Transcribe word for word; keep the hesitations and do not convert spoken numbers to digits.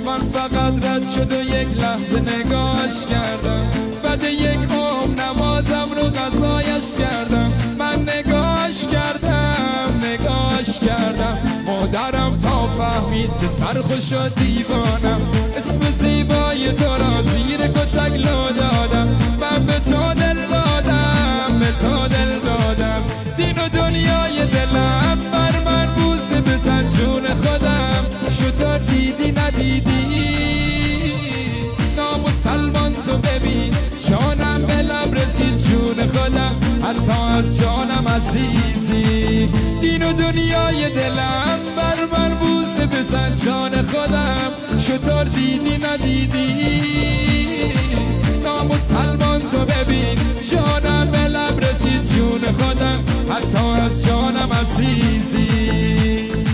من فقط رد شد و یک لحظه نگاش کردم، بعد یک عمر نمازم رو قضایش کردم. من نگاش کردم نگاش کردم، مادرم تا فهمید که سرخوش و دیوانم. اسم زیبای تو را زیر کتک لو دادم، من به تو دل دادم به تو دل دادم. دین و دنیای دلم بر من بوسه بزن جون خودم، شد دیدی ندیدی نامسلمان تو ببین، جانم به لب رسید جون خودم، حتی از جانم عزیزی. دین و دنیای دلم بر من بوسه بزن جان خودم، چطور دیدی ندیدی نامسلمان تو ببین، جانم به لب رسید جون خودم، حتی از جانم عزیزی.